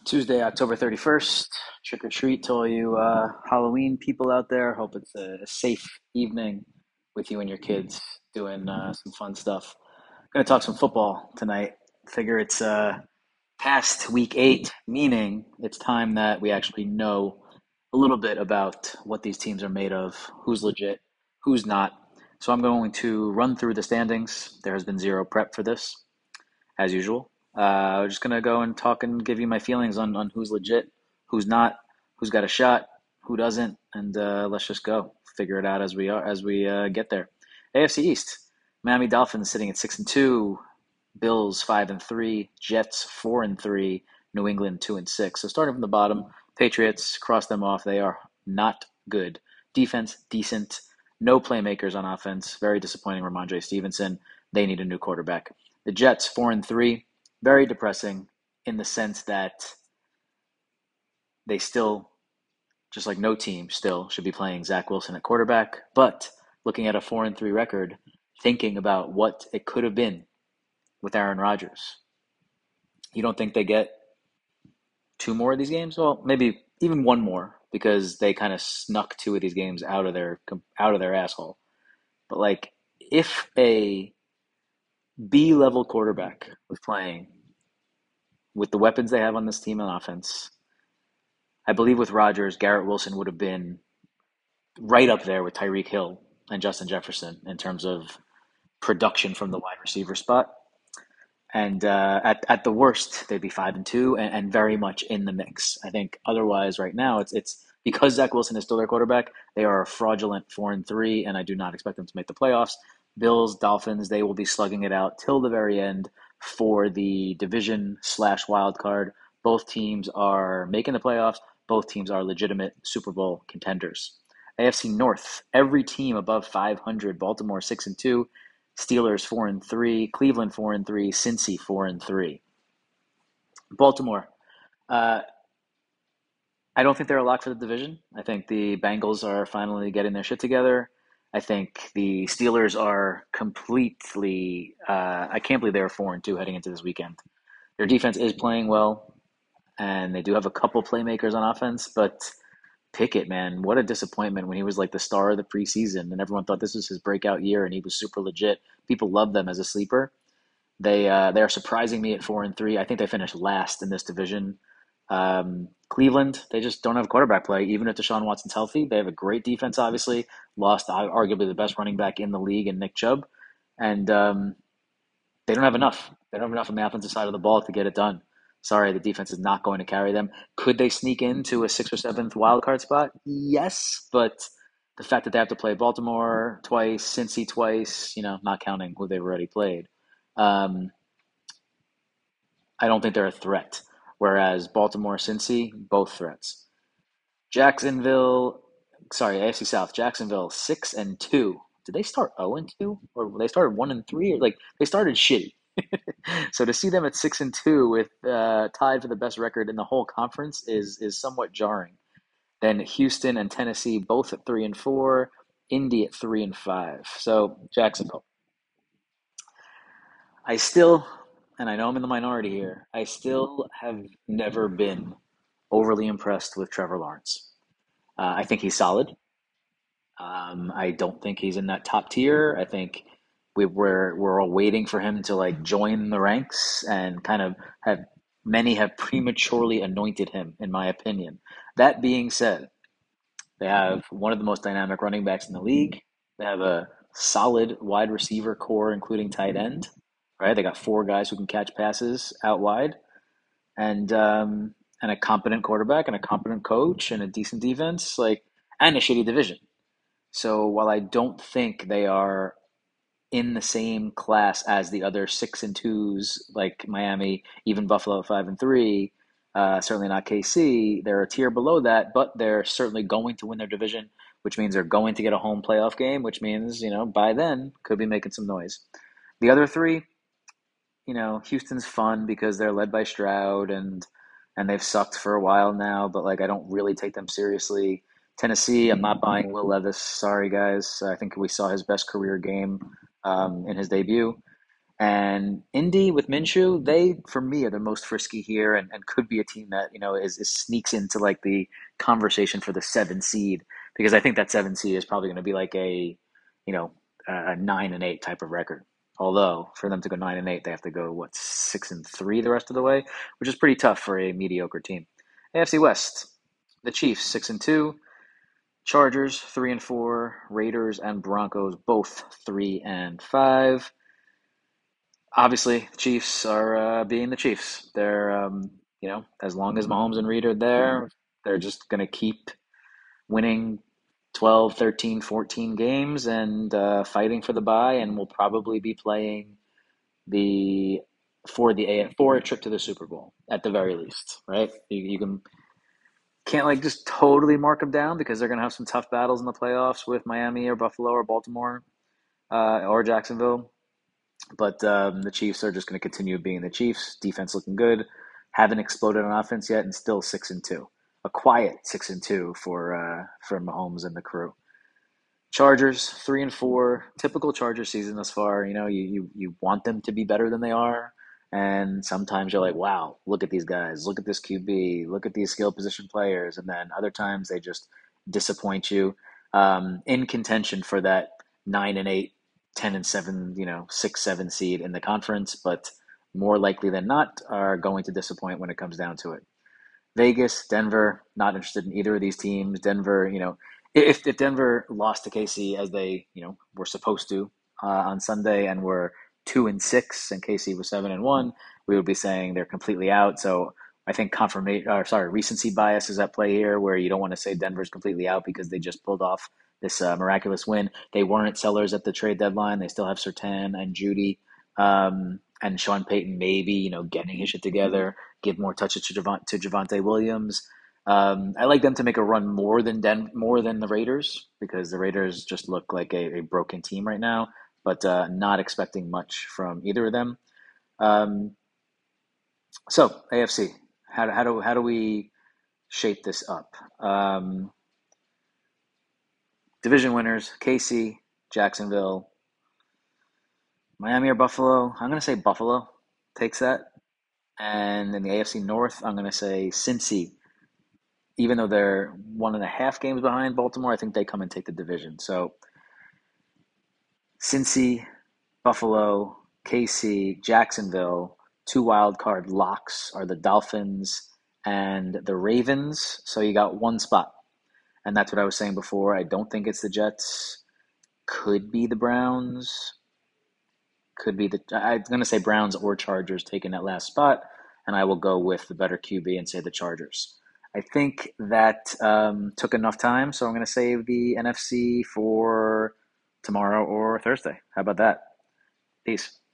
Tuesday, October 31st. Trick or treat to all you Halloween people out there. Hope it's a safe evening with you and your kids doing some fun stuff. Going to talk some football tonight. Figure it's past week 8, meaning it's time that we actually know a little bit about what these teams are made of, who's legit, who's not. So I'm going to run through the standings. There has been zero prep for this as usual. I'm just gonna go and talk and give you my feelings on who's legit, who's not, who's got a shot, who doesn't, and let's just go figure it out as we get there. AFC East, Miami Dolphins sitting at 6-2, Bills 5-3, Jets 4-3, New England 2-6. So starting from the bottom, Patriots cross them off. They are not good. Defense decent. No playmakers on offense. Very disappointing. Ramondre Stevenson. They need a new quarterback. The Jets 4-3, very depressing in the sense that they still, just like no team, still should be playing Zach Wilson at quarterback. But looking at a 4-3 record, thinking about what it could have been with Aaron Rodgers, you don't think they get two more of these games? Well, maybe even one more because they kind of snuck two of these games out of their asshole. But like, if a B level quarterback was playing with the weapons they have on this team on offense, I believe with Rodgers, Garrett Wilson would have been right up there with Tyreek Hill and Justin Jefferson in terms of production from the wide receiver spot. And at the worst, they'd be 5-2 and very much in the mix. I think otherwise, right now, it's because Zach Wilson is still their quarterback. They are a fraudulent 4-3, and I do not expect them to make the playoffs. Bills, Dolphins, they will be slugging it out till the very end for the division/wild card. Both teams are making the playoffs. Both teams are legitimate Super Bowl contenders. AFC North, every team above 500. Baltimore 6-2, Steelers 4-3, Cleveland 4-3, Cincy 4-3. Baltimore, uh, I don't think they're a lock for the division. I think the Bengals are finally getting their shit together. I think the Steelers are completely. I can't believe they were 4-2 heading into this weekend. Their defense is playing well, and they do have a couple playmakers on offense, but Pickett, man, what a disappointment when he was like the star of the preseason and everyone thought this was his breakout year and he was super legit. People love them as a sleeper. They are surprising me at 4-3. I think they finished last in this division. Cleveland, they just don't have quarterback play. Even if Deshaun Watson's healthy, they have a great defense. Obviously, lost arguably the best running back in the league in Nick Chubb, and they don't have enough. They don't have enough on the offensive side of the ball to get it done. Sorry, the defense is not going to carry them. Could they sneak into a sixth or seventh wild card spot? Yes, but the fact that they have to play Baltimore twice, Cincy twice, not counting who they've already played, um, I don't think they're a threat. Whereas Baltimore, Cincy, both threats. Jacksonville, sorry, AFC South, Jacksonville 6-2. Did they start 0-2, or they started 1-3? Or like they started shitty. So to see them at 6-2 with tied for the best record in the whole conference is somewhat jarring. Then Houston and Tennessee both at 3-4, Indy at 3-5. So Jacksonville, I still, and I know I'm in the minority here, I still have never been overly impressed with Trevor Lawrence. I think he's solid. I don't think he's in that top tier. I think we're all waiting for him to like join the ranks and kind of have many have prematurely anointed him, in my opinion. That being said, they have one of the most dynamic running backs in the league. They have a solid wide receiver core, including tight end. Right, they got four guys who can catch passes out wide, and a competent quarterback and a competent coach and a decent defense, like and a shitty division. So while I don't think they are in the same class as the other 6-2s like Miami, even Buffalo 5-3, certainly not KC. They're a tier below that, but they're certainly going to win their division, which means they're going to get a home playoff game, which means by then could be making some noise. The other three, Houston's fun because they're led by Stroud and they've sucked for a while now, but like I don't really take them seriously. Tennessee, I'm not buying Will Levis. Sorry, guys. I think we saw his best career game in his debut. And Indy with Minshew, they for me are the most frisky here, and could be a team that is sneaks into like the conversation for the 7 seed, because I think that 7 seed is probably going to be like you know a 9-8 type of record. Although for them to go 9-8, they have to go what 6-3 the rest of the way, which is pretty tough for a mediocre team. AFC West, the Chiefs 6-2, Chargers 3-4, Raiders and Broncos both 3-5. Obviously, the Chiefs are being the Chiefs. They're, as long as Mahomes and Reed are there, they're just going to keep winning 12, 13, 14 games and fighting for the bye, and will probably be playing the for a trip to the Super Bowl at the very least, right? You can't like just totally mark them down because they're going to have some tough battles in the playoffs with Miami or Buffalo or Baltimore or Jacksonville. But the Chiefs are just going to continue being the Chiefs. Defense looking good. Haven't exploded on offense yet, and still 6-2. A quiet 6-2 for Mahomes and the crew. Chargers 3-4. Typical Chargers season thus far. You want them to be better than they are, and sometimes you're like, wow, look at these guys, look at this QB, look at these skill position players, and then other times they just disappoint you. In contention for that 9-8, 10-7, 6-7 seed in the conference, but more likely than not are going to disappoint when it comes down to it. Vegas, Denver, not interested in either of these teams. Denver, if Denver lost to KC as they, were supposed to on Sunday and were 2-6 and KC was 7-1, we would be saying they're completely out. So I think recency bias is at play here, where you don't want to say Denver's completely out because they just pulled off this miraculous win. They weren't sellers at the trade deadline. They still have Surtain and Judy, and Sean Payton maybe, getting his shit together, give more touches to Javonte Williams. I like them to make a run more than the Raiders, because the Raiders just look like a broken team right now. But not expecting much from either of them. Um, so AFC, how do we shape this up? Division winners: KC, Jacksonville, Miami or Buffalo. I'm going to say Buffalo takes that. And in the AFC North, I'm going to say Cincy. Even though they're 1.5 games behind Baltimore, I think they come and take the division. So Cincy, Buffalo, KC, Jacksonville, two wild card locks are the Dolphins and the Ravens. So you got one spot. And that's what I was saying before. I don't think it's the Jets. Could be the Browns. Could be I'm going to say Browns or Chargers taking that last spot, and I will go with the better QB and say the Chargers. I think that took enough time, so I'm going to save the NFC for tomorrow or Thursday. How about that? Peace.